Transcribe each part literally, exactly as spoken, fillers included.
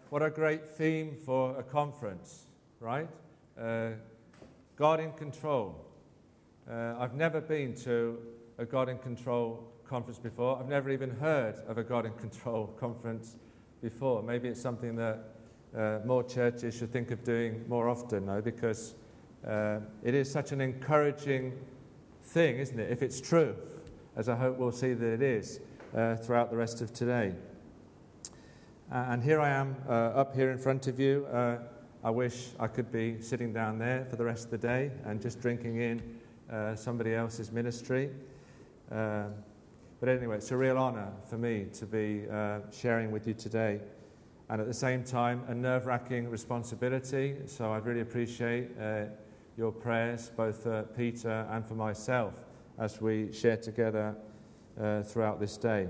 What a great theme for a conference, right? Uh, God in control. Uh, I've never been to a God in control conference before. I've never even heard of a God in control conference before. Maybe it's something that uh, more churches should think of doing more often, though, because uh, it is such an encouraging thing, isn't it? If it's true, as I hope we'll see that it is uh, throughout the rest of today. Uh, and here I am uh, up here in front of you. Uh, I wish I could be sitting down there for the rest of the day and just drinking in uh, somebody else's ministry. Uh, but anyway, it's a real honour for me to be uh, sharing with you today. And at the same time, a nerve-wracking responsibility. So I'd really appreciate uh, your prayers, both for Peter and for myself, as we share together uh, throughout this day.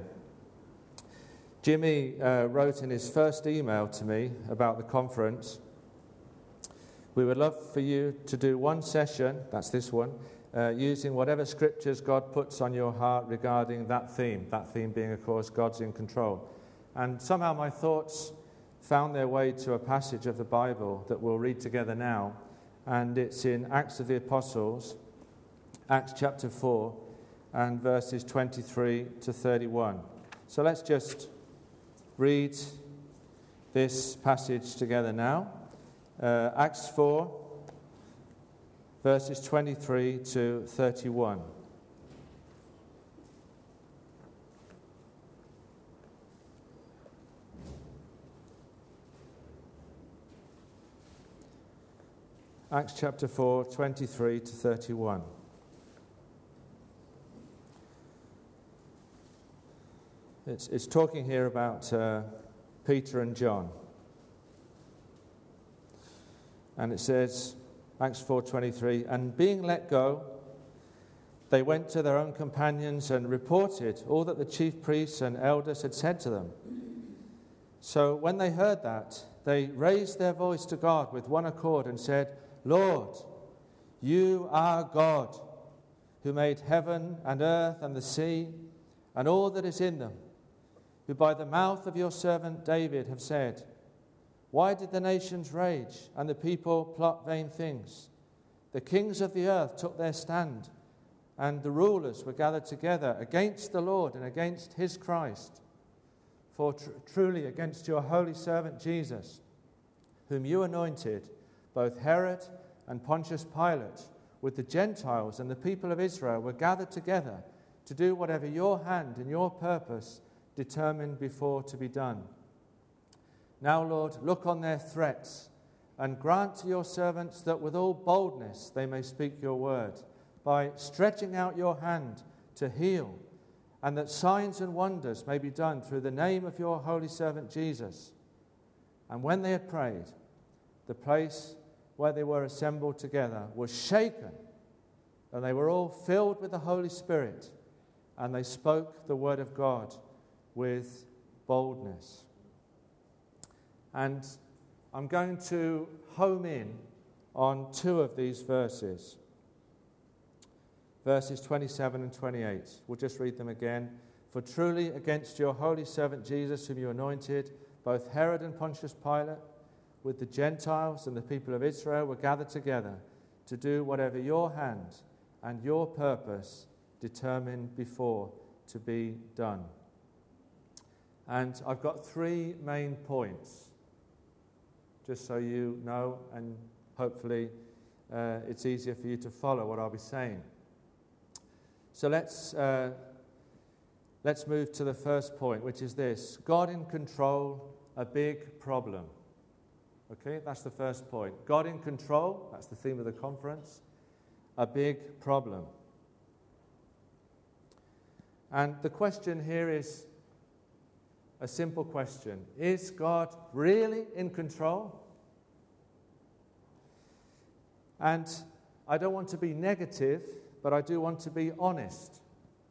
Jimmy uh, wrote in his first email to me about the conference, "We would love for you to do one session," that's this one, uh, using whatever scriptures God puts on your heart regarding that theme, that theme being, of course, God's in control. And somehow my thoughts found their way to a passage of the Bible that we'll read together now, and it's in Acts of the Apostles, Acts chapter four, and verses twenty-three to thirty-one. So let's just read this passage together now. Uh, Acts four, verses twenty-three to thirty-one. Acts chapter four, twenty-three to thirty-one. It's, it's talking here about uh, Peter and John. And it says, Acts four twenty-three, "And being let go, they went to their own companions and reported all that the chief priests and elders had said to them. So when they heard that, they raised their voice to God with one accord and said, 'Lord, you are God, who made heaven and earth and the sea and all that is in them, who by the mouth of your servant David have said, why did the nations rage and the people plot vain things? The kings of the earth took their stand, and the rulers were gathered together against the Lord and against his Christ. For tr- truly against your holy servant Jesus, whom you anointed, both Herod and Pontius Pilate, with the Gentiles and the people of Israel, were gathered together to do whatever your hand and your purpose determined before to be done. Now, Lord, look on their threats and grant to your servants that with all boldness they may speak your word, by stretching out your hand to heal, and that signs and wonders may be done through the name of your holy servant Jesus.' And when they had prayed, the place where they were assembled together was shaken, and they were all filled with the Holy Spirit, and they spoke the word of God with boldness." And I'm going to home in on two of these verses. Verses twenty-seven and twenty-eight. We'll just read them again. "For truly against your holy servant Jesus, whom you anointed, both Herod and Pontius Pilate, with the Gentiles and the people of Israel, were gathered together to do whatever your hand and your purpose determined before to be done." And I've got three main points, just so you know, and hopefully uh, it's easier for you to follow what I'll be saying. So let's uh, let's move to the first point, which is this: God in control, a big problem. Okay, that's the first point. God in control, that's the theme of the conference, a big problem. And the question here is a simple question. Is God really in control? And I don't want to be negative, but I do want to be honest.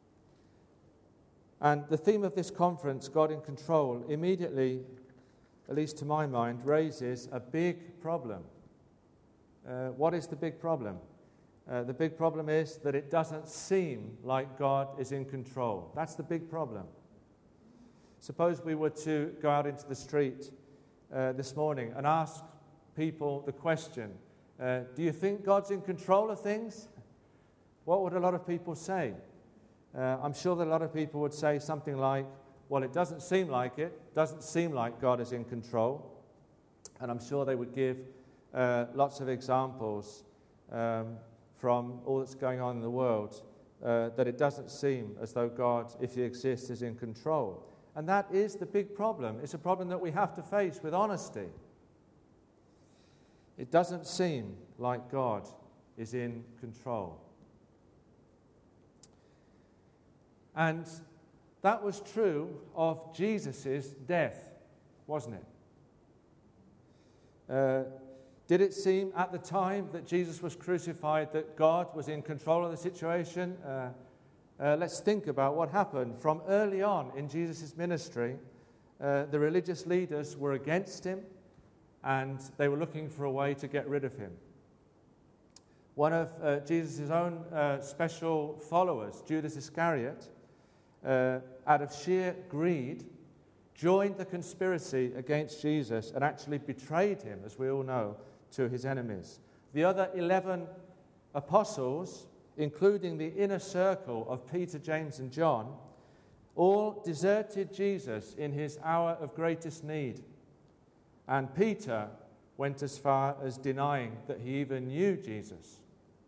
And the theme of this conference, God in control, immediately, at least to my mind, raises a big problem. Uh, what is the big problem? Uh, the big problem is that it doesn't seem like God is in control. That's the big problem. Suppose we were to go out into the street uh, this morning and ask people the question, uh, do you think God's in control of things? What would a lot of people say? Uh, I'm sure that a lot of people would say something like, well, it doesn't seem like it. Doesn't seem like God is in control. And I'm sure they would give uh, lots of examples um, from all that's going on in the world, uh, that it doesn't seem as though God, if he exists, is in control. And that is the big problem. It's a problem that we have to face with honesty. It doesn't seem like God is in control. And that was true of Jesus' death, wasn't it? Uh, did it seem at the time that Jesus was crucified that God was in control of the situation? Uh, uh, let's think about what happened. From early on in Jesus' ministry, uh, the religious leaders were against him, and they were looking for a way to get rid of him. One of uh, Jesus' own uh, special followers, Judas Iscariot, uh, out of sheer greed, joined the conspiracy against Jesus and actually betrayed him, as we all know, to his enemies. The other eleven apostles, including the inner circle of Peter, James, and John, all deserted Jesus in his hour of greatest need. And Peter went as far as denying that he even knew Jesus.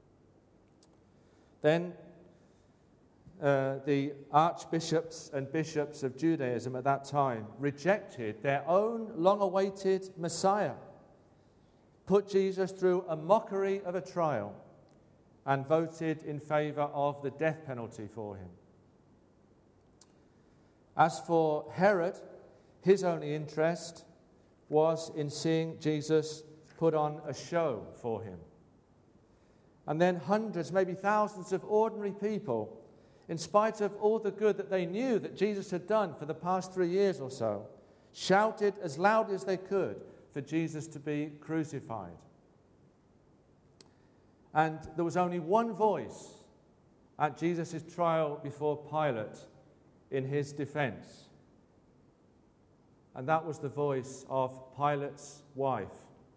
Then uh, the archbishops and bishops of Judaism at that time rejected their own long-awaited Messiah, put Jesus through a mockery of a trial, and voted in favor of the death penalty for him. As for Herod, his only interest was in seeing Jesus put on a show for him. And then hundreds, maybe thousands of ordinary people, in spite of all the good that they knew that Jesus had done for the past three years or so, shouted as loud as they could for Jesus to be crucified. And there was only one voice at Jesus' trial before Pilate in his defense. And that was the voice of Pilate's wife,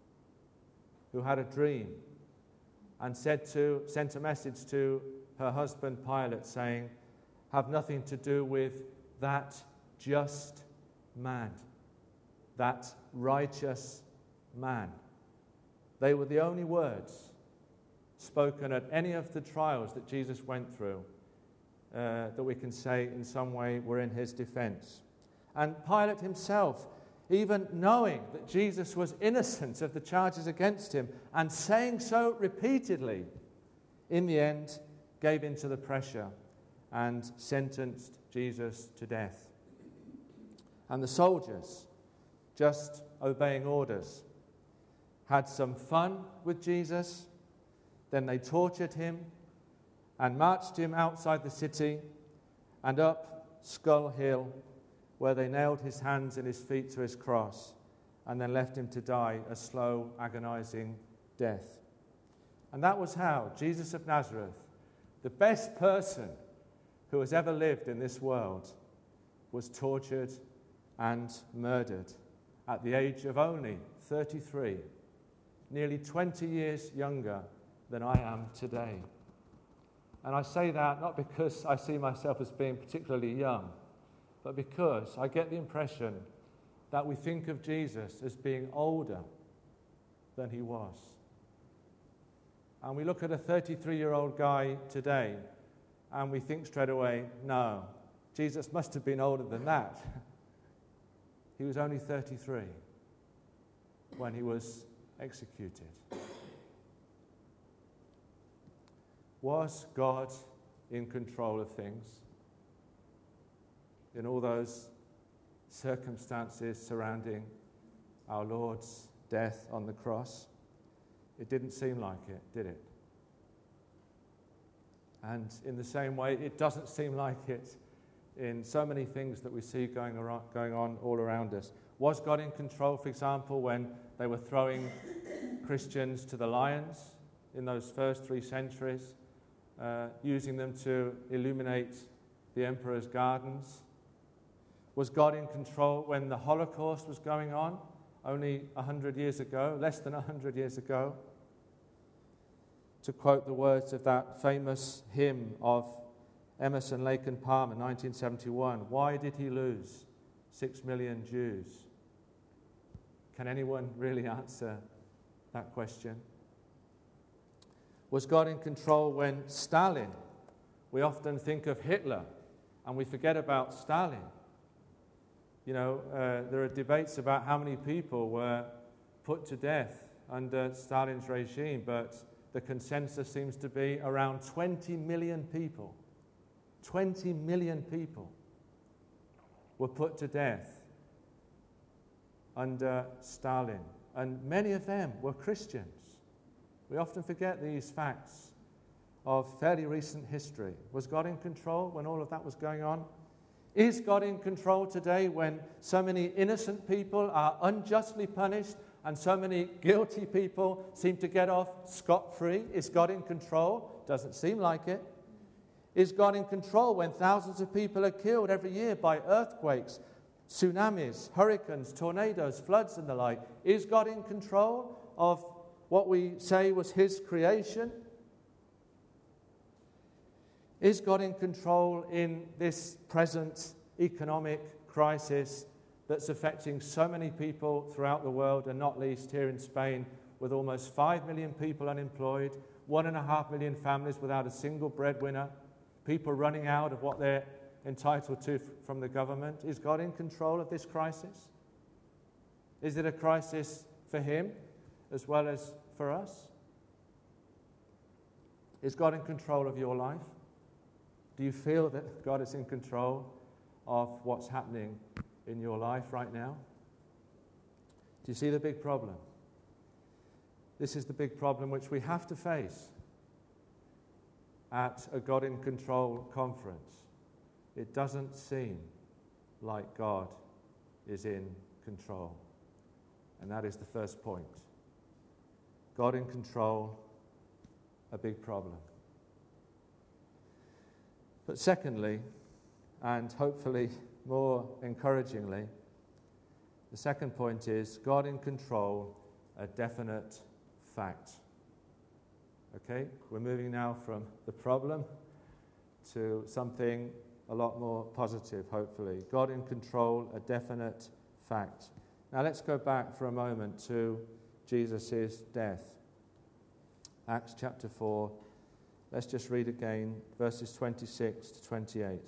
who had a dream and said to, sent a message to her husband Pilate saying, have nothing to do with that just man, that righteous man. They were the only words spoken at any of the trials that Jesus went through uh, that we can say in some way were in his defense. And Pilate himself, even knowing that Jesus was innocent of the charges against him and saying so repeatedly, in the end gave in to the pressure and sentenced Jesus to death. And the soldiers, just obeying orders, had some fun with Jesus. Then they tortured him and marched him outside the city and up Skull Hill, where they nailed his hands and his feet to his cross and then left him to die a slow, agonizing death. And that was how Jesus of Nazareth, the best person who has ever lived in this world, was tortured and murdered at the age of only thirty-three, nearly twenty years younger than I am today. And I say that not because I see myself as being particularly young, but because I get the impression that we think of Jesus as being older than he was. And we look at a thirty-three-year-old guy today, and we think straight away, no, Jesus must have been older than that. He was only thirty-three when he was executed. Was God in control of things in all those circumstances surrounding our Lord's death on the cross? It didn't seem like it, did it? And in the same way, it doesn't seem like it in so many things that we see going, around, going on all around us. Was God in control, for example, when they were throwing Christians to the lions in those first three centuries, uh, using them to illuminate the emperor's gardens? Was God in control when the Holocaust was going on, only a hundred years ago, less than a hundred years ago. To quote the words of that famous hymn of Emerson, Lake and Palmer, nineteen seventy-one, why did he lose six million Jews? Can anyone really answer that question? Was God in control when Stalin? We often think of Hitler and we forget about Stalin. You know, uh, there are debates about how many people were put to death under Stalin's regime, but the consensus seems to be around twenty million people. twenty million people were put to death under Stalin, and many of them were Christians. We often forget these facts of fairly recent history. Was God in control when all of that was going on? Is God in control today when so many innocent people are unjustly punished and so many guilty people seem to get off scot-free? Is God in control? Doesn't seem like it. Is God in control when thousands of people are killed every year by earthquakes, tsunamis, hurricanes, tornadoes, floods and the like? Is God in control of what we say was his creation? Is God in control in this present economic crisis that's affecting so many people throughout the world, and not least here in Spain, with almost five million people unemployed, one and a half million families without a single breadwinner, people running out of what they're entitled to f- from the government? Is God in control of this crisis? Is it a crisis for him as well as for us? Is God in control of your life? Do you feel that God is in control of what's happening in your life right now? Do you see the big problem? This is the big problem which we have to face at a God in Control conference. It doesn't seem like God is in control. And that is the first point. God in control, a big problem. But secondly, and hopefully more encouragingly, the second point is God in control, a definite fact. Okay, we're moving now from the problem to something a lot more positive, hopefully. God in control, a definite fact. Now let's go back for a moment to Jesus' death. Acts chapter four. Let's just read again, verses twenty-six to twenty-eight.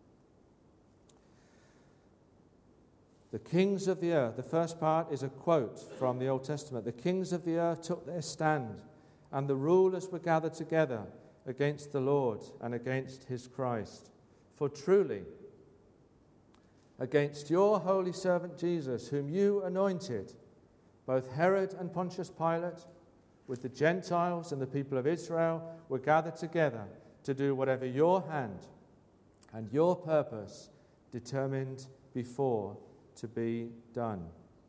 The kings of the earth, the first part is a quote from the Old Testament. The kings of the earth took their stand, and the rulers were gathered together against the Lord and against his Christ. For truly, against your holy servant Jesus, whom you anointed, both Herod and Pontius Pilate, with the Gentiles and the people of Israel, were gathered together to do whatever your hand and your purpose determined before to be done.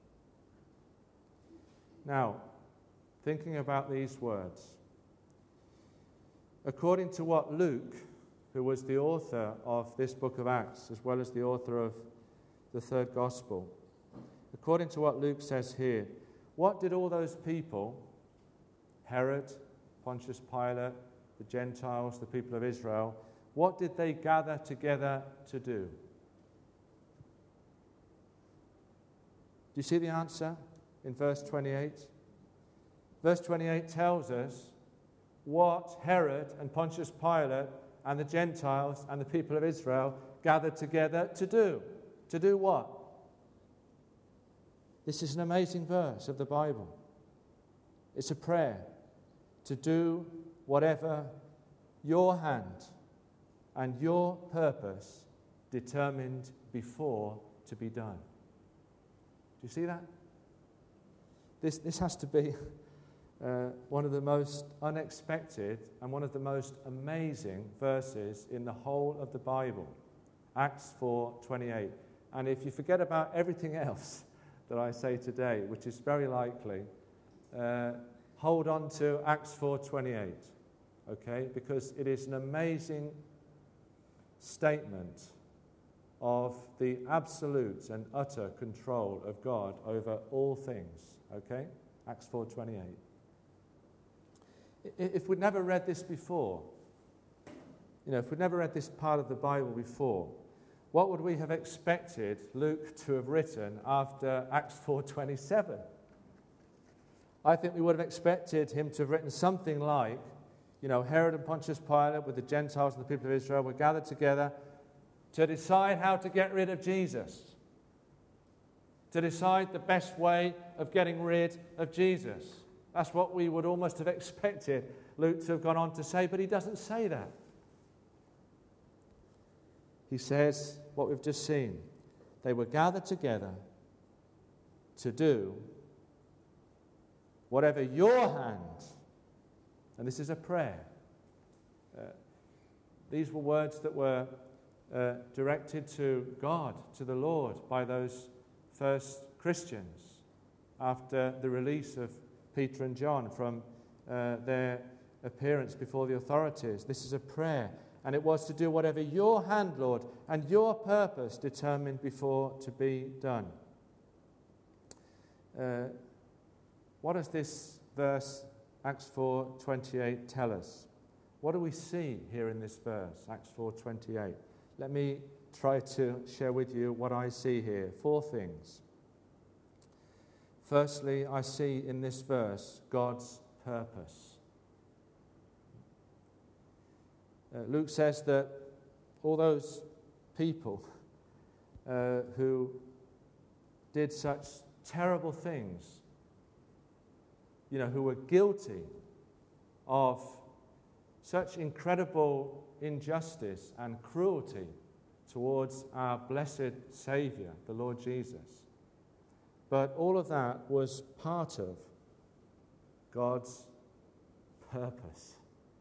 Now, thinking about these words, according to what Luke, who was the author of this book of Acts, as well as the author of the third gospel, according to what Luke says here, what did all those people, Herod, Pontius Pilate, the Gentiles, the people of Israel, what did they gather together to do? Do you see the answer in verse twenty-eight? Verse twenty-eight tells us what Herod and Pontius Pilate and the Gentiles and the people of Israel gathered together to do. To do what? This is an amazing verse of the Bible. It's a prayer to do whatever your hand and your purpose determined before to be done. Do you see that? This, this has to be uh, one of the most unexpected and one of the most amazing verses in the whole of the Bible. Acts four twenty-eight. And if you forget about everything else that I say today, which is very likely, uh, hold on to Acts four twenty-eight, okay? Because it is an amazing statement of the absolute and utter control of God over all things. Okay? Acts four twenty-eight. If we'd never read this before, you know, if we'd never read this part of the Bible before, what would we have expected Luke to have written after Acts four twenty-seven? I think we would have expected him to have written something like, you know, Herod and Pontius Pilate with the Gentiles and the people of Israel were gathered together to decide how to get rid of Jesus, to decide the best way of getting rid of Jesus. That's what we would almost have expected Luke to have gone on to say, but he doesn't say that. He says what we've just seen. They were gathered together to do whatever your hand, and this is a prayer. Uh, these were words that were uh, directed to God, to the Lord, by those first Christians after the release of Peter and John from uh, their appearance before the authorities. This is a prayer, and it was to do whatever your hand, Lord, and your purpose determined before to be done. Uh, what does this verse, Acts four twenty-eight, tell us? What do we see here in this verse, Acts four twenty-eight? Let me try to share with you what I see here. Four things. Firstly, I see in this verse God's purpose. Uh, Luke says that all those people uh, who did such terrible things, you know, who were guilty of such incredible injustice and cruelty towards our blessed Saviour, the Lord Jesus. But all of that was part of God's purpose.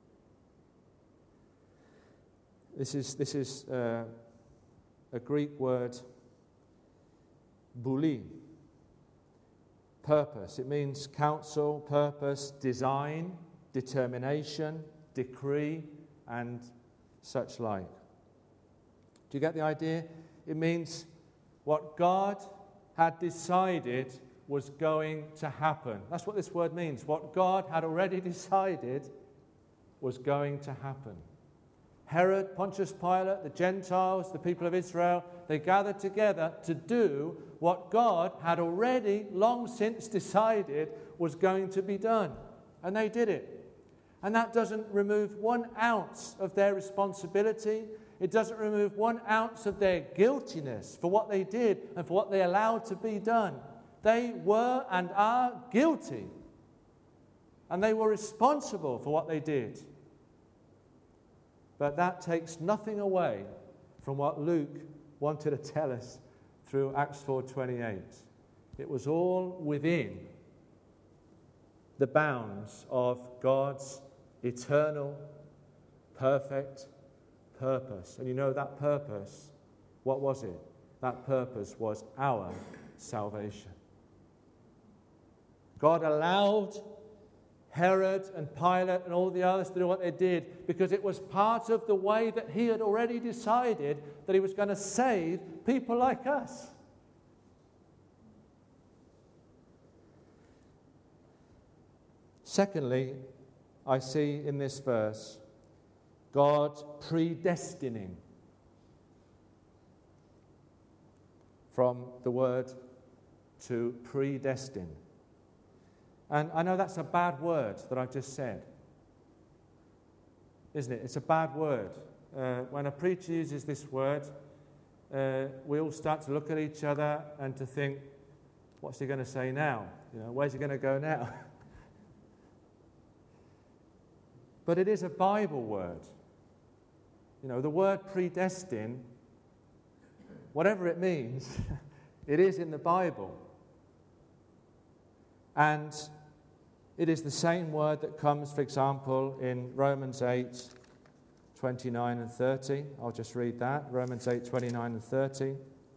This is, this is uh, a Greek word, bouli, purpose. It means counsel, purpose, design, determination, decree, and such like. Do you get the idea? It means what God had decided was going to happen. That's what this word means. What God had already decided was going to happen. Herod, Pontius Pilate, the Gentiles, the people of Israel, they gathered together to do what God had already long since decided was going to be done. And they did it. And that doesn't remove one ounce of their responsibility. It doesn't remove one ounce of their guiltiness for what they did and for what they allowed to be done. They were and are guilty. And they were responsible for what they did. But that takes nothing away from what Luke wanted to tell us through Acts four twenty-eight. It was all within the bounds of God's eternal, perfect purpose. And you know that purpose, what was it? That purpose was our salvation. God allowed Herod and Pilate and all the others to do what they did because it was part of the way that he had already decided that he was going to save people like us. Secondly, I see in this verse God predestining, from the word to predestine. And I know that's a bad word that I've just said, isn't it? It's a bad word. Uh, when a preacher uses this word, uh, we all start to look at each other and to think, what's he going to say now? You know, where's he going to go now? But it is a Bible word. You know, the word predestine, whatever it means, it is in the Bible. And it is the same word that comes, for example, in Romans eight, twenty-nine and thirty. I'll just read that. Romans eight, twenty-nine and thirty.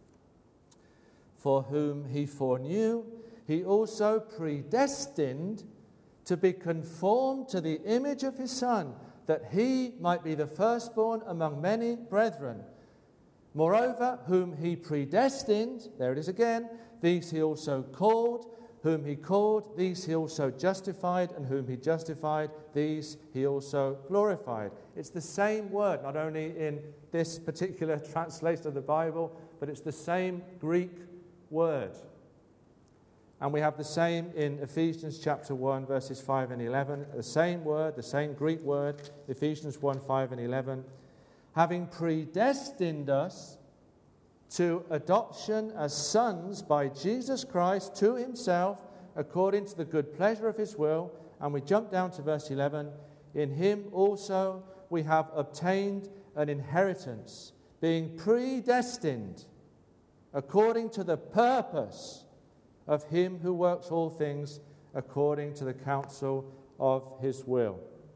For whom he foreknew, he also predestined to be conformed to the image of his Son, that he might be the firstborn among many brethren. Moreover, whom he predestined, there it is again, these he also called. Whom he called, these he also justified, and whom he justified, these he also glorified. It's the same word, not only in this particular translation of the Bible, but it's the same Greek word. And we have the same in Ephesians chapter one, verses five and eleven. The same word, the same Greek word, Ephesians one, five and eleven. Having predestined us to adoption as sons by Jesus Christ to himself, according to the good pleasure of his will. And we jump down to verse eleven. In him also we have obtained an inheritance, being predestined according to the purpose of him who works all things according to the counsel of his will.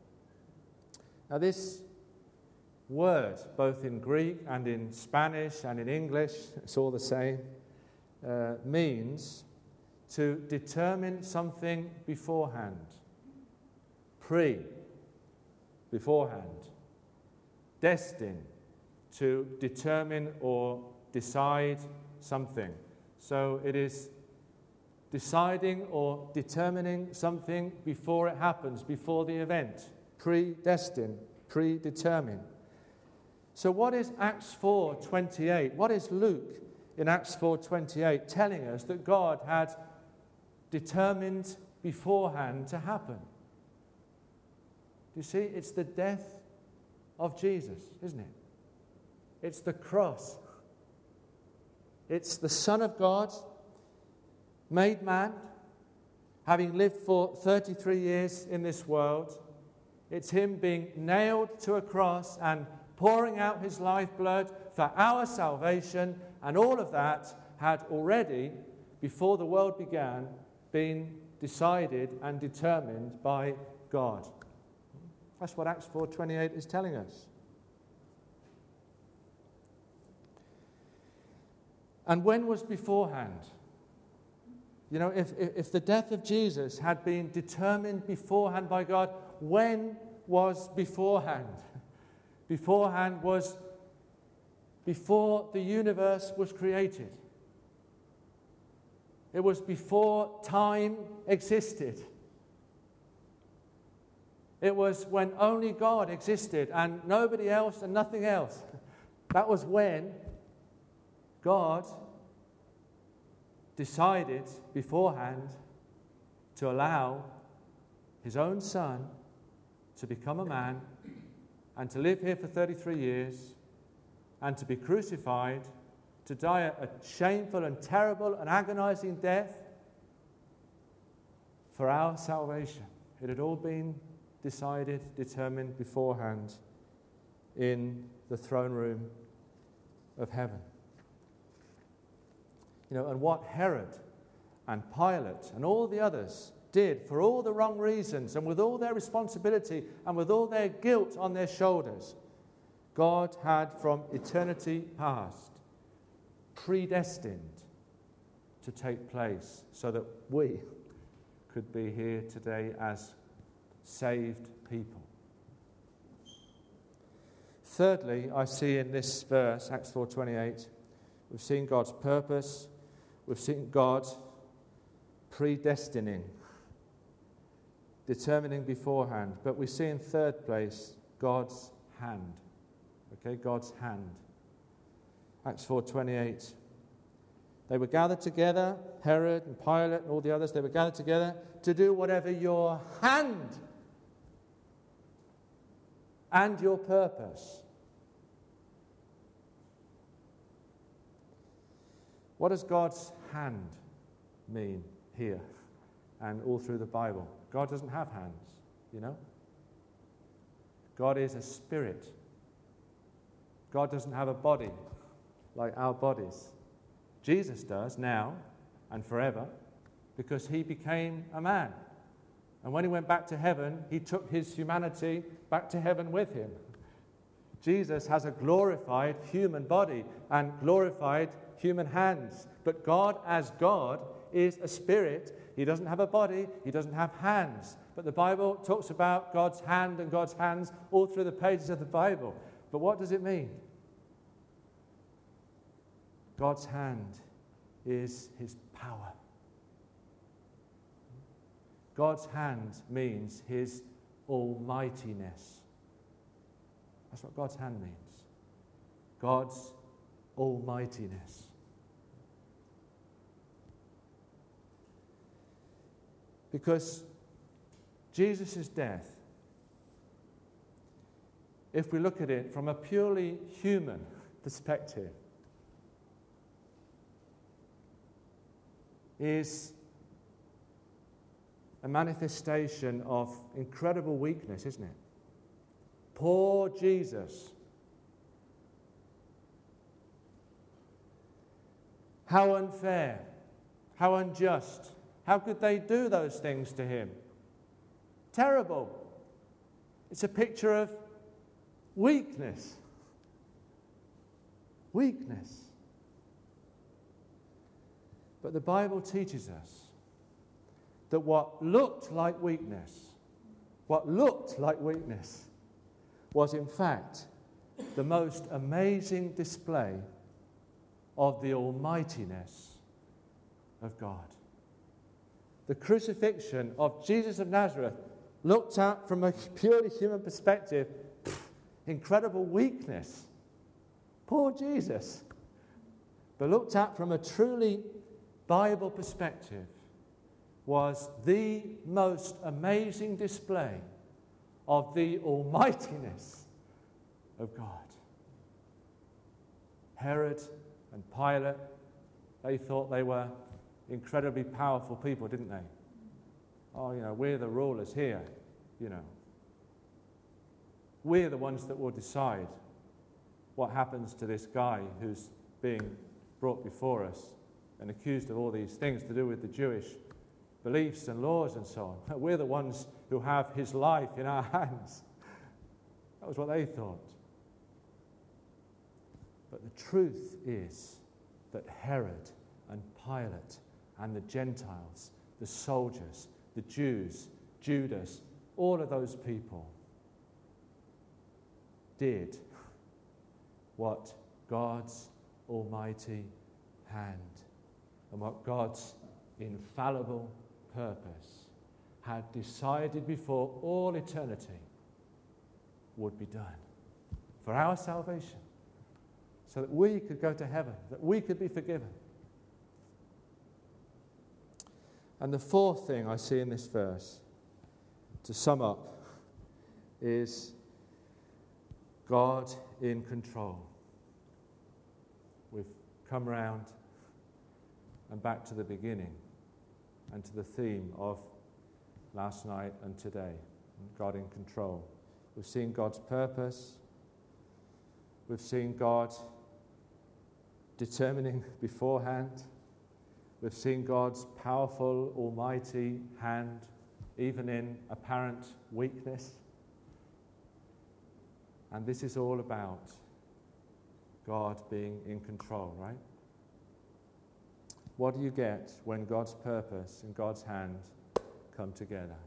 Now this word, both in Greek and in Spanish and in English, it's all the same, uh, means to determine something beforehand. Pre, beforehand. Destin, to determine or decide something. So it is deciding or determining something before it happens, before the event. Predestined, predetermined. So what is Acts four twenty-eight? What is Luke in Acts four twenty-eight telling us that God had determined beforehand to happen? You see, it's the death of Jesus, isn't it? It's the cross. It's the Son of God, made man, having lived for thirty-three years in this world. It's him being nailed to a cross and pouring out his lifeblood for our salvation, and all of that had already, before the world began, been decided and determined by God. That's what Acts four twenty-eight is telling us. And when was beforehand? You know, if, if, if the death of Jesus had been determined beforehand by God, when was beforehand? Beforehand was before the universe was created. It was before time existed. It was when only God existed and nobody else and nothing else. That was when God decided beforehand to allow his own Son to become a man and to live here for thirty-three years and to be crucified, to die a shameful and terrible and agonizing death for our salvation. It had all been decided, determined beforehand in the throne room of heaven. You know, and what Herod and Pilate and all the others did for all the wrong reasons and with all their responsibility and with all their guilt on their shoulders, God had from eternity past predestined to take place so that we could be here today as saved people. Thirdly, I see in this verse, Acts four twenty-eight, we've seen God's purpose, we've seen God predestining, determining beforehand, but we see in third place God's hand. Okay, God's hand. Acts four twenty-eight. They were gathered together, Herod and Pilate and all the others, they were gathered together to do whatever your hand and your purpose. What does God's hand mean here and all through the Bible? God doesn't have hands, you know. God is a spirit. God doesn't have a body like our bodies. Jesus does now and forever because he became a man. And when he went back to heaven, he took his humanity back to heaven with him. Jesus has a glorified human body and glorified human hands. But God as God is a spirit. He doesn't have a body. He doesn't have hands. But the Bible talks about God's hand and God's hands all through the pages of the Bible. But what does it mean? God's hand is his power. God's hand means his almightiness. That's what God's hand means. God's almightiness. Because Jesus' death, if we look at it from a purely human perspective, is a manifestation of incredible weakness, isn't it? Poor Jesus. How unfair, how unjust. How could they do those things to him? Terrible. It's a picture of weakness. Weakness. But the Bible teaches us that what looked like weakness, what looked like weakness, was in fact the most amazing display of the almightiness of God. The crucifixion of Jesus of Nazareth, looked at from a purely human perspective, incredible weakness. Poor Jesus. But looked at from a truly Bible perspective, was the most amazing display of the almightiness of God. Herod and Pilate, they thought they were incredibly powerful people, didn't they? Oh, you know, we're the rulers here, you know. We're the ones that will decide what happens to this guy who's being brought before us and accused of all these things to do with the Jewish beliefs and laws and so on. We're the ones who have his life in our hands. That was what they thought. But the truth is that Herod and Pilate and the Gentiles, the soldiers, the Jews, Judas, all of those people did what God's almighty hand and what God's infallible purpose had decided before all eternity would be done for our salvation, so that we could go to heaven, that we could be forgiven. And the fourth thing I see in this verse, to sum up, is God in control. We've come round and back to the beginning and to the theme of last night and today, God in control. We've seen God's purpose. We've seen God determining beforehand. We've seen God's powerful, almighty hand, even in apparent weakness. And this is all about God being in control, right? What do you get when God's purpose and God's hand come together?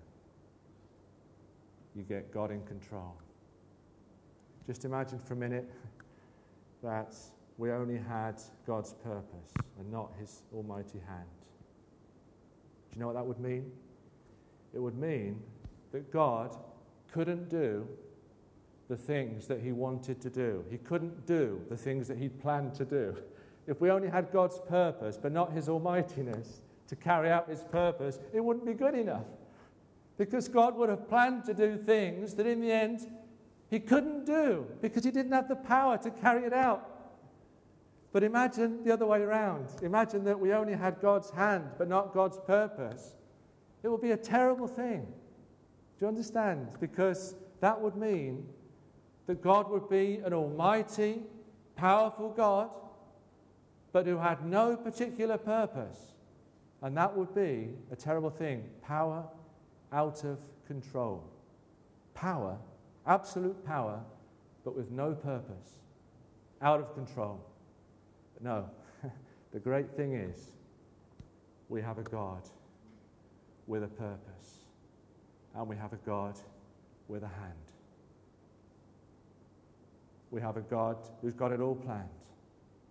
You get God in control. Just imagine for a minute that we only had God's purpose and not his almighty hand. Do you know what that would mean? It would mean that God couldn't do the things that he wanted to do. He couldn't do the things that he'd planned to do. If we only had God's purpose but not his almightiness to carry out his purpose, it wouldn't be good enough. Because God would have planned to do things that in the end he couldn't do because he didn't have the power to carry it out. But imagine the other way around. Imagine that we only had God's hand but not God's purpose. It would be a terrible thing. Do you understand? Because that would mean that God would be an almighty, powerful God, but who had no particular purpose. And that would be a terrible thing. Power out of control. Power, absolute power, but with no purpose. Out of control. But no, the great thing is we have a God with a purpose. And we have a God with a hand. We have a God who's got it all planned.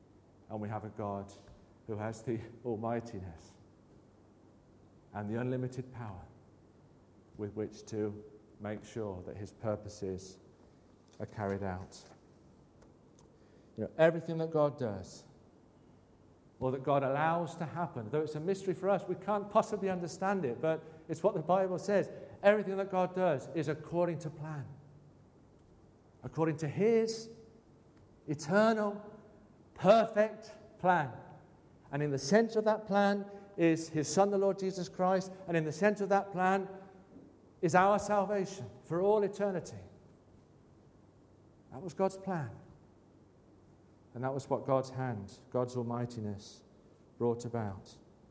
and we have a God who has the almightiness and the unlimited power with which to make sure that his purposes are carried out. You know, everything that God does, or that God allows to happen, though it's a mystery for us, we can't possibly understand it, but it's what the Bible says. Everything that God does is according to plan, according to his eternal, perfect plan. And in the center of that plan is his Son, the Lord Jesus Christ, and in the center of that plan is our salvation for all eternity. That was God's plan. And that was what God's hand, God's almightiness, brought about.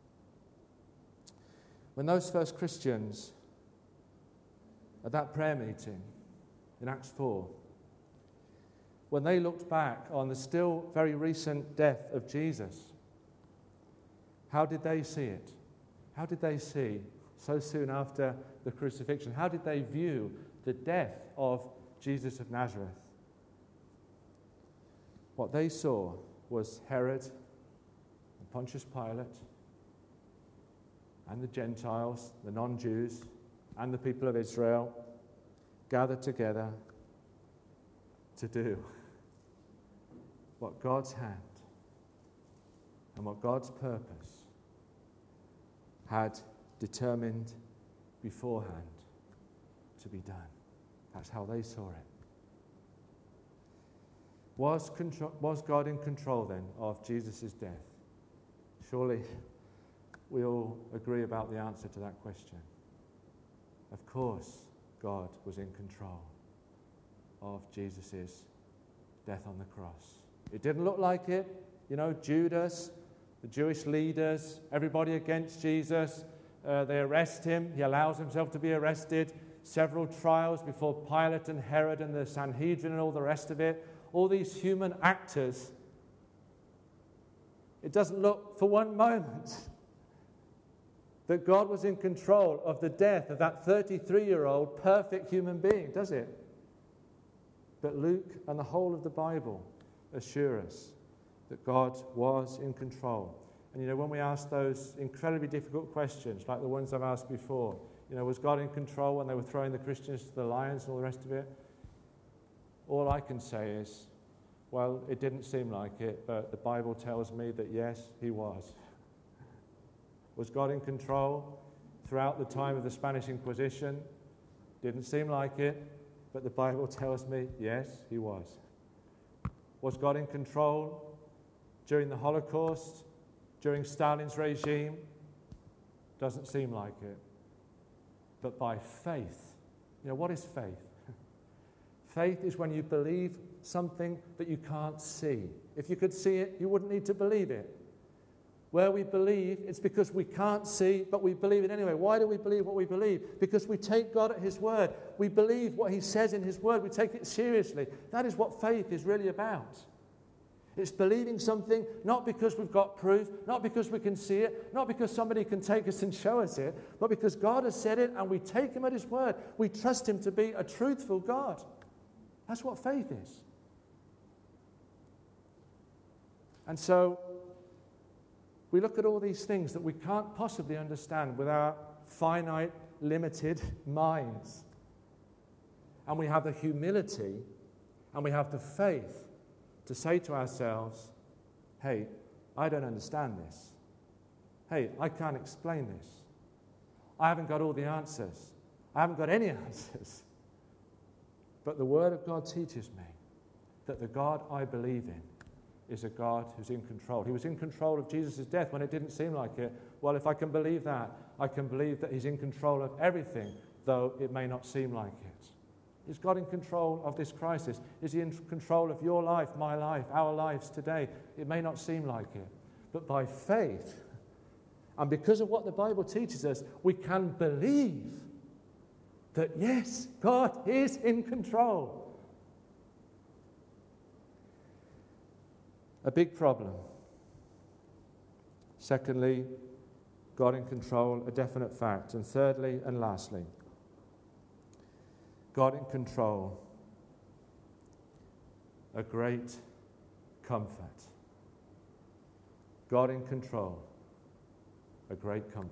When those first Christians at that prayer meeting in Acts four, when they looked back on the still very recent death of Jesus, how did they see it? How did they see, so soon after the crucifixion, how did they view the death of Jesus of Nazareth? What they saw was Herod and Pontius Pilate and the Gentiles, the non-Jews, and the people of Israel gathered together to do what God's hand and what God's purpose had determined beforehand to be done. That's how they saw it. Was, control, was God in control then of Jesus' death? Surely we all agree about the answer to that question. Of course, God was in control of Jesus' death on the cross. It didn't look like it. You know, Judas, the Jewish leaders, everybody against Jesus, uh, they arrest him. He allows himself to be arrested. Several trials before Pilate and Herod and the Sanhedrin and all the rest of it. All these human actors. It doesn't look for one moment that God was in control of the death of that thirty-three-year-old perfect human being, does it? But Luke and the whole of the Bible assure us that God was in control. And you know, when we ask those incredibly difficult questions, like the ones I've asked before, you know, was God in control when they were throwing the Christians to the lions and all the rest of it? All I can say is, well, it didn't seem like it, but the Bible tells me that yes, he was. Was God in control throughout the time of the Spanish Inquisition? Didn't seem like it, but the Bible tells me yes, he was. Was God in control during the Holocaust, during Stalin's regime? Doesn't seem like it. But by faith, you know, what is faith? Faith is when you believe something that you can't see. If you could see it, you wouldn't need to believe it. Where we believe, it's because we can't see, but we believe it anyway. Why do we believe what we believe? Because we take God at his word. We believe what he says in his word. We take it seriously. That is what faith is really about. It's believing something not because we've got proof, not because we can see it, not because somebody can take us and show us it, but because God has said it and we take him at his word. We trust him to be a truthful God. That's what faith is. And so we look at all these things that we can't possibly understand with our finite, limited minds. And we have the humility and we have the faith to say to ourselves, hey, I don't understand this. Hey, I can't explain this. I haven't got all the answers. I haven't got any answers. But the Word of God teaches me that the God I believe in is a God who's in control. He was in control of Jesus' death when it didn't seem like it. Well, if I can believe that, I can believe that he's in control of everything, though it may not seem like it. Is God in control of this crisis? Is he in control of your life, my life, our lives today? It may not seem like it. But by faith, and because of what the Bible teaches us, we can believe that, yes, God is in control. A big problem. Secondly, God in control, a definite fact. And thirdly and lastly, God in control, a great comfort. God in control, a great comfort.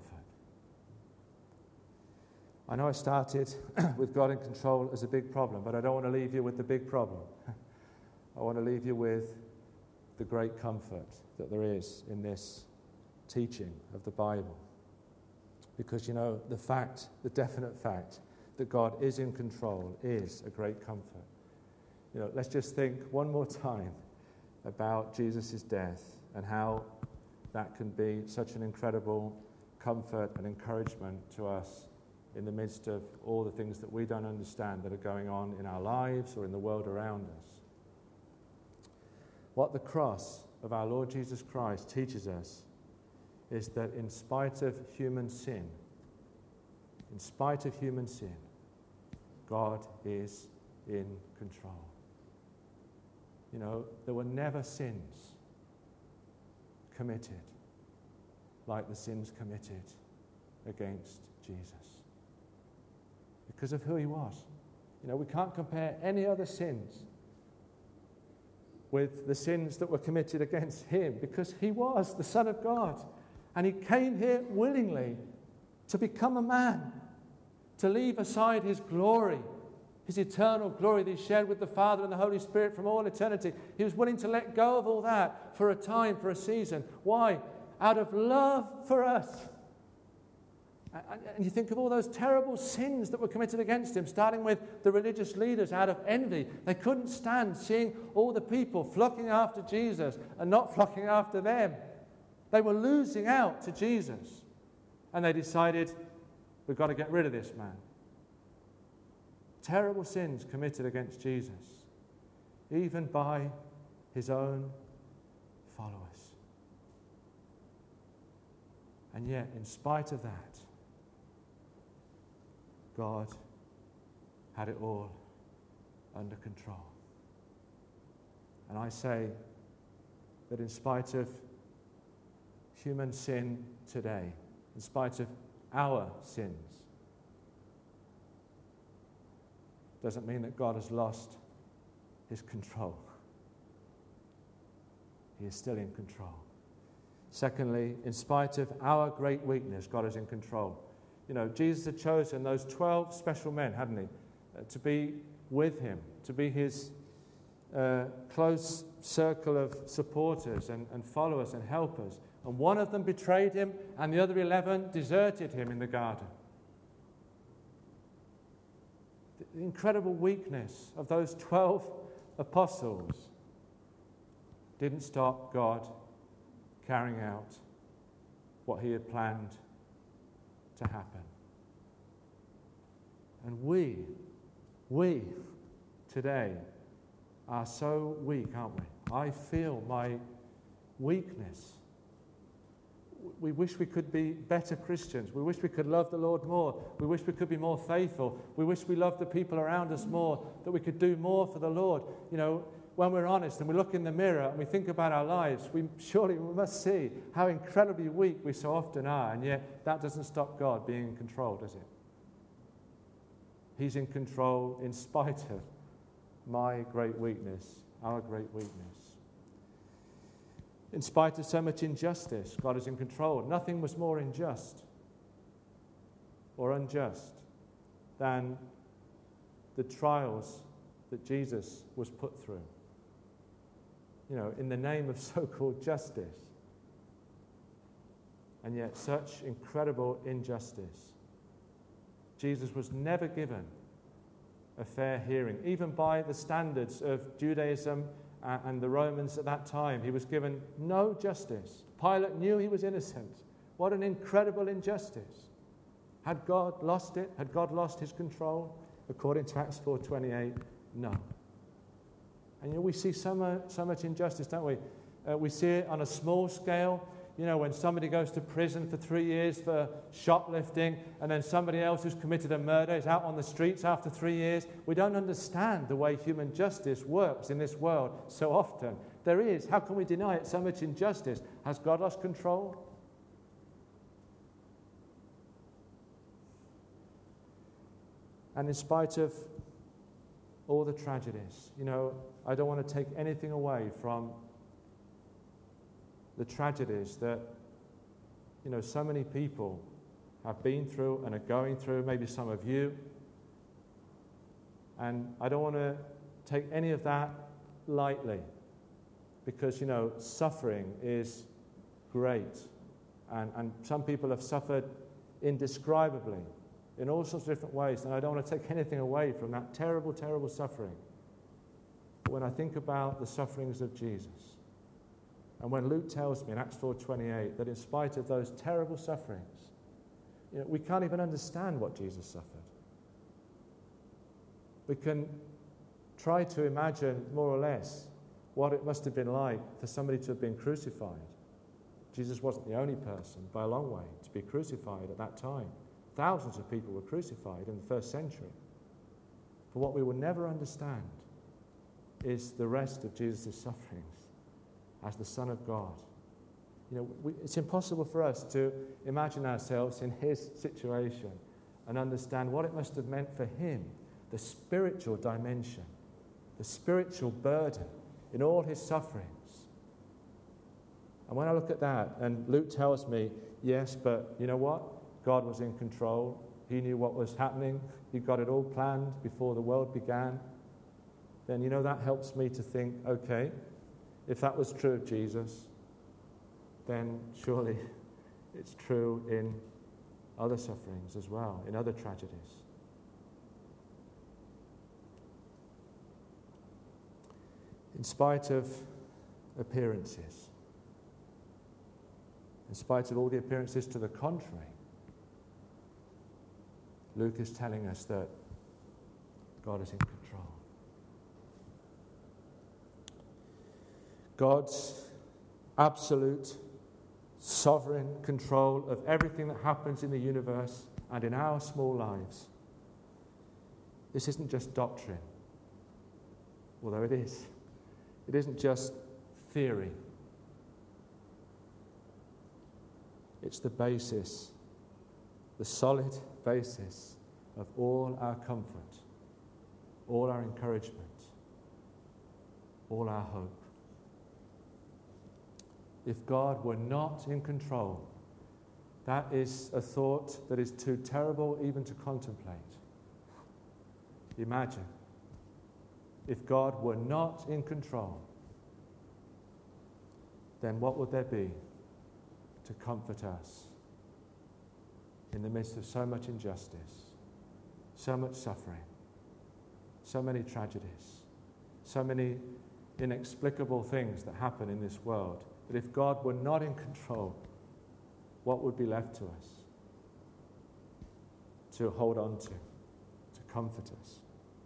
I know I started with God in control as a big problem, but I don't want to leave you with the big problem. I want to leave you with the great comfort that there is in this teaching of the Bible. Because, you know, the fact, the definite fact that God is in control is a great comfort. You know, let's just think one more time about Jesus' death and how that can be such an incredible comfort and encouragement to us in the midst of all the things that we don't understand that are going on in our lives or in the world around us. What the cross of our Lord Jesus Christ teaches us is that in spite of human sin, in spite of human sin, God is in control. You know, there were never sins committed like the sins committed against Jesus, because of who he was. You know, we can't compare any other sins with the sins that were committed against him, because he was the Son of God, and he came here willingly to become a man, to leave aside his glory, his eternal glory that he shared with the Father and the Holy Spirit from all eternity. He was willing to let go of all that for a time, for a season. Why? Out of love for us. And you think of all those terrible sins that were committed against him, starting with the religious leaders out of envy. They couldn't stand seeing all the people flocking after Jesus and not flocking after them. They were losing out to Jesus. And they decided, we've got to get rid of this man. Terrible sins committed against Jesus, even by his own followers. And yet, in spite of that, God had it all under control. And I say that in spite of human sin today, in spite of our sins, doesn't mean that God has lost his control. He is still in control. Secondly, in spite of our great weakness, God is in control. You know, Jesus had chosen those twelve special men, hadn't he, uh, to be with him, to be his uh, close circle of supporters and, and followers and helpers. And one of them betrayed him, and the other eleven deserted him in the garden. The incredible weakness of those twelve apostles didn't stop God carrying out what he had planned to happen. And we, we today are so weak, aren't we? I feel my weakness. We wish we could be better Christians. We wish we could love the Lord more. We wish we could be more faithful. We wish we loved the people around us more, that we could do more for the Lord. You know, when we're honest and we look in the mirror and we think about our lives, we surely we must see how incredibly weak we so often are, and yet that doesn't stop God being in control, does it? He's in control in spite of my great weakness, our great weakness. In spite of so much injustice, God is in control. Nothing was more unjust or unjust than the trials that Jesus was put through. You know, in the name of so-called justice. And yet such incredible injustice. Jesus was never given a fair hearing, even by the standards of Judaism and the Romans at that time. He was given no justice. Pilate knew he was innocent. What an incredible injustice. Had God lost it? Had God lost his control? According to Acts four twenty-eight, no. And you know, we see so much, so much injustice, don't we? Uh, we see it on a small scale. You know, when somebody goes to prison for three years for shoplifting, and then somebody else who's committed a murder is out on the streets after three years. We don't understand the way human justice works in this world so often. There is. How can we deny it? So much injustice. Has God lost control? And in spite of all the tragedies, you know, I don't want to take anything away from the tragedies that, you know, so many people have been through and are going through, maybe some of you. And I don't want to take any of that lightly, because, you know, suffering is great. And, and some people have suffered indescribably in all sorts of different ways, and I don't want to take anything away from that terrible, terrible suffering. But when I think about the sufferings of Jesus, and when Luke tells me in Acts four twenty-eight that in spite of those terrible sufferings, you know, we can't even understand what Jesus suffered. We can try to imagine more or less what it must have been like for somebody to have been crucified. Jesus wasn't the only person by a long way to be crucified at that time. Thousands of people were crucified in the first century. But what we will never understand is the rest of Jesus' sufferings as the Son of God. You know, we, it's impossible for us to imagine ourselves in his situation and understand what it must have meant for him, the spiritual dimension, the spiritual burden in all his sufferings. And when I look at that, and Luke tells me, yes, but you know what? God was in control. He knew what was happening. He got it all planned before the world began. Then, you know, that helps me to think, okay, if that was true of Jesus, then surely it's true in other sufferings as well, in other tragedies. In spite of appearances, in spite of all the appearances to the contrary, Luke is telling us that God is in control. God's absolute sovereign control of everything that happens in the universe and in our small lives. This isn't just doctrine, although it is. It isn't just theory. It's the basis, the solid basis of all our comfort, all our encouragement, all our hope. If God were not in control, that is a thought that is too terrible even to contemplate. Imagine if God were not in control, then what would there be to comfort us in the midst of so much injustice, so much suffering, so many tragedies, so many inexplicable things that happen in this world? That if God were not in control, what would be left to us to hold on to, to comfort us?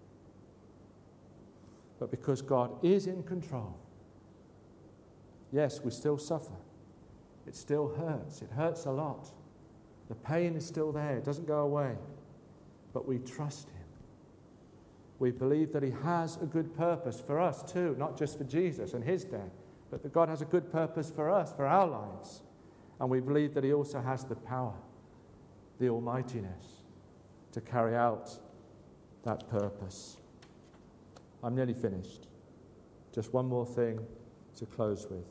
But because God is in control, yes, we still suffer. It still hurts. It hurts a lot. The pain is still there. It doesn't go away. But we trust him. We believe that he has a good purpose for us too, not just for Jesus and his death, but that God has a good purpose for us, for our lives. And we believe that he also has the power, the almightiness, to carry out that purpose. I'm nearly finished. Just one more thing to close with.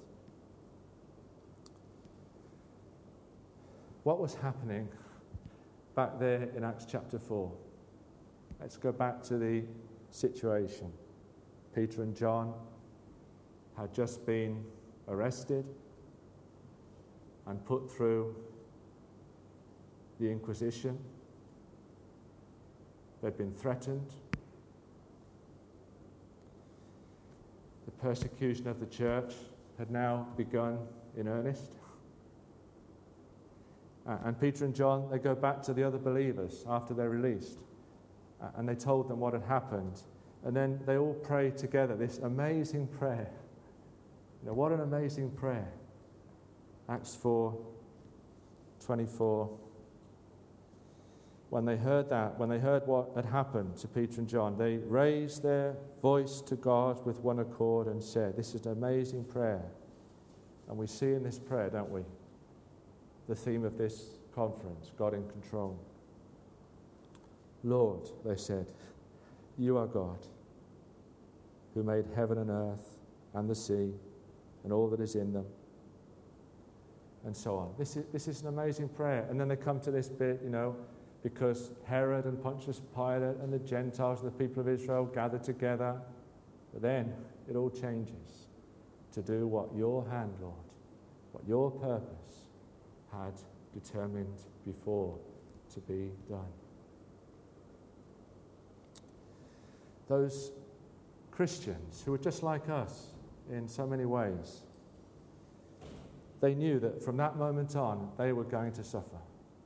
What was happening back there in Acts chapter four? Let's go back to the situation. Peter and John had just been arrested and put through the Inquisition. They'd been threatened. The persecution of the church had now begun in earnest. And Peter and John, they go back to the other believers after they're released. And they told them what had happened. And then they all prayed together this amazing prayer. You know, what an amazing prayer. Acts four twenty-four. When they heard that, when they heard what had happened to Peter and John, they raised their voice to God with one accord and said, this is an amazing prayer. And we see in this prayer, don't we, the theme of this conference, God in control. Lord, they said, you are God, who made heaven and earth and the sea and all that is in them, and so on. This is, this is an amazing prayer. And then they come to this bit, you know, because Herod and Pontius Pilate and the Gentiles and the people of Israel gathered together. But then it all changes to do what your hand, Lord, what your purpose had determined before to be done. Those Christians who were just like us in so many ways, they knew that from that moment on they were going to suffer.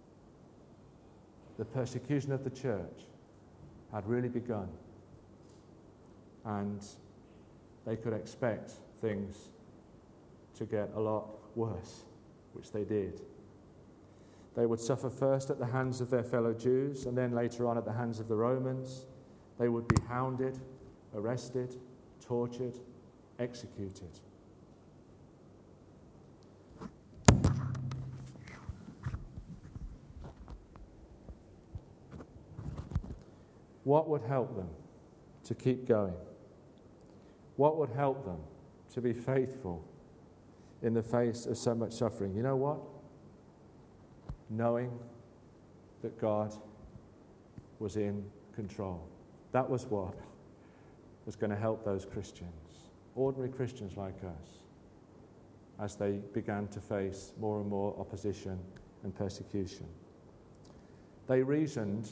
The persecution of the church had really begun, and they could expect things to get a lot worse, which they did. They would suffer first at the hands of their fellow Jews, and then later on at the hands of the Romans. They would be hounded, arrested, tortured, executed. What would help them to keep going? What would help them to be faithful in the face of so much suffering? You know what? Knowing that God was in control. That was what was going to help those Christians, ordinary Christians like us, as they began to face more and more opposition and persecution. They reasoned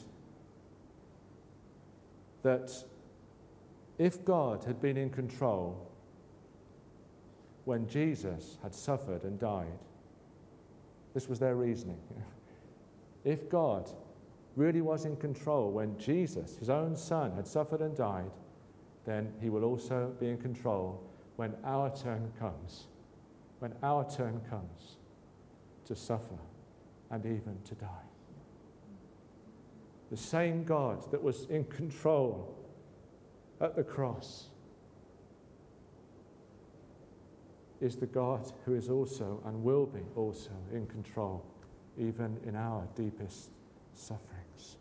that if God had been in control when Jesus had suffered and died, this was their reasoning. If God really was in control when Jesus, his own son, had suffered and died, then he will also be in control when our turn comes, when our turn comes to suffer and even to die. The same God that was in control at the cross is the God who is also and will be also in control even in our deepest sufferings.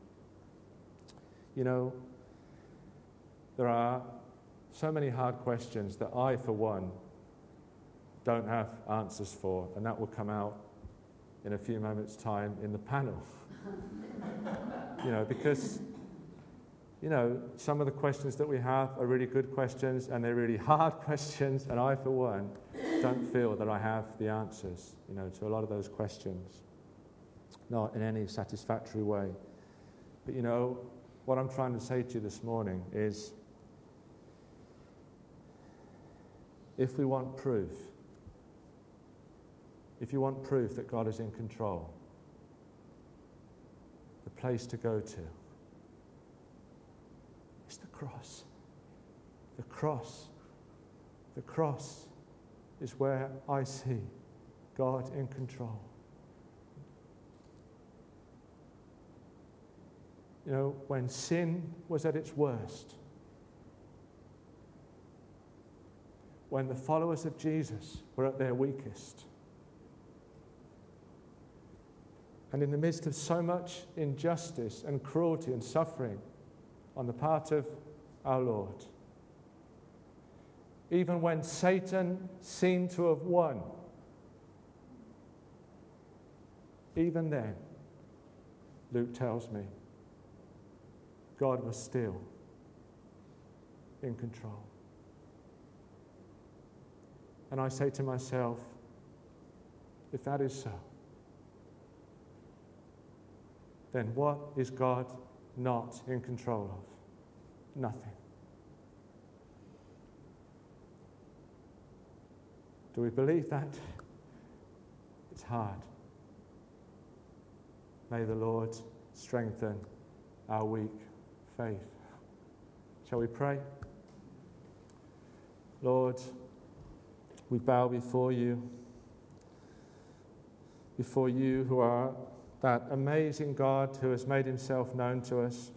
You know, there are so many hard questions that I, for one, don't have answers for, and that will come out in a few moments' time in the panel. You know, because, you know, some of the questions that we have are really good questions and they're really hard questions, and I, for one, don't feel that I have the answers, you know, to a lot of those questions. Not in any satisfactory way. But, you know, what I'm trying to say to you this morning is, if we want proof, if you want proof that God is in control, the place to go to is the cross. The cross. The cross is where I see God in control. You know, when sin was at its worst, when the followers of Jesus were at their weakest, and in the midst of so much injustice and cruelty and suffering on the part of our Lord, even when Satan seemed to have won, even then, Luke tells me, God was still in control. And I say to myself, if that is so, then what is God not in control of? Nothing. Do we believe that? It's hard. May the Lord strengthen our weak faith. Shall we pray? Lord, we bow before you, before you who are that amazing God who has made himself known to us.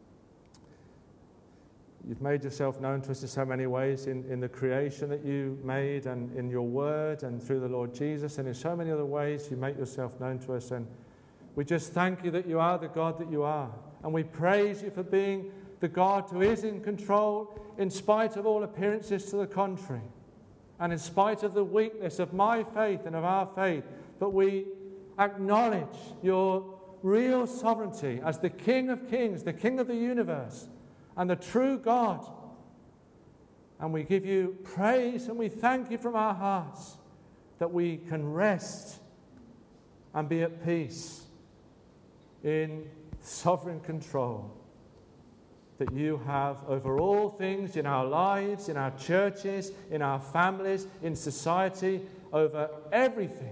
You've made yourself known to us in so many ways, in, in the creation that you made and in your word and through the Lord Jesus, and in so many other ways you make yourself known to us. And we just thank you that you are the God that you are. And we praise you for being the God who is in control in spite of all appearances to the contrary. and in spite of the weakness of my faith and of our faith, but we acknowledge your real sovereignty as the King of Kings, the King of the universe, and the true God. And we give you praise and we thank you from our hearts that we can rest and be at peace in sovereign control that you have over all things in our lives, in our churches, in our families, in society, over everything.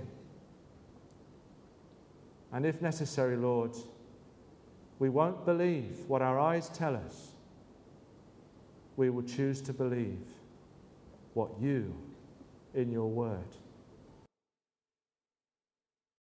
And if necessary, Lord, we won't believe what our eyes tell us. We will choose to believe what you, in your word,